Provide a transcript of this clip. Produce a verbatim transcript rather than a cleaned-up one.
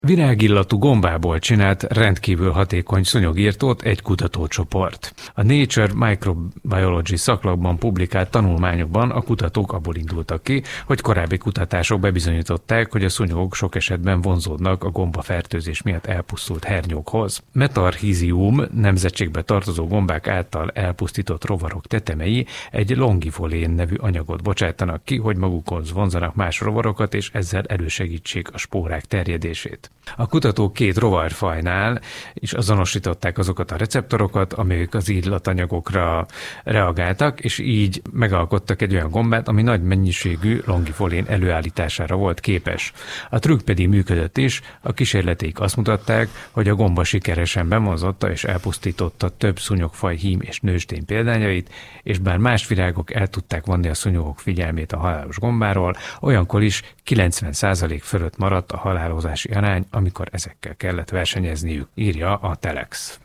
Virágillatú gombából csinált rendkívül hatékony szúnyogirtót egy kutatócsoport. A Nature Microbiology szaklapban publikált tanulmányokban a kutatók abból indultak ki, hogy korábbi kutatások bebizonyították, hogy a szúnyogok sok esetben vonzódnak a gombafertőzés miatt elpusztult hernyókhoz. Metarhizium nemzetségbe tartozó gombák által elpusztított rovarok tetemei egy longifolén nevű anyagot bocsátanak ki, hogy magukhoz vonzanak más rovarokat, és ezzel elősegítsék a spórák terjedését. A kutatók két rovarfajnál is azonosították azokat a receptorokat, amelyek az illatanyagokra reagáltak, és így megalkottak egy olyan gombát, ami nagy mennyiségű longifolén előállítására volt képes. A trükk pedig működött is, a kísérleteik azt mutatták, hogy a gomba sikeresen bevonzotta és elpusztította több szúnyogfaj hím és nőstény példányait, és bár más virágok el tudták vonni a szúnyogok figyelmét a halálos gombáról, olyankor is kilencven százalék fölött maradt a halálozási arány, amikor ezekkel kellett versenyezniük, írja a Telex.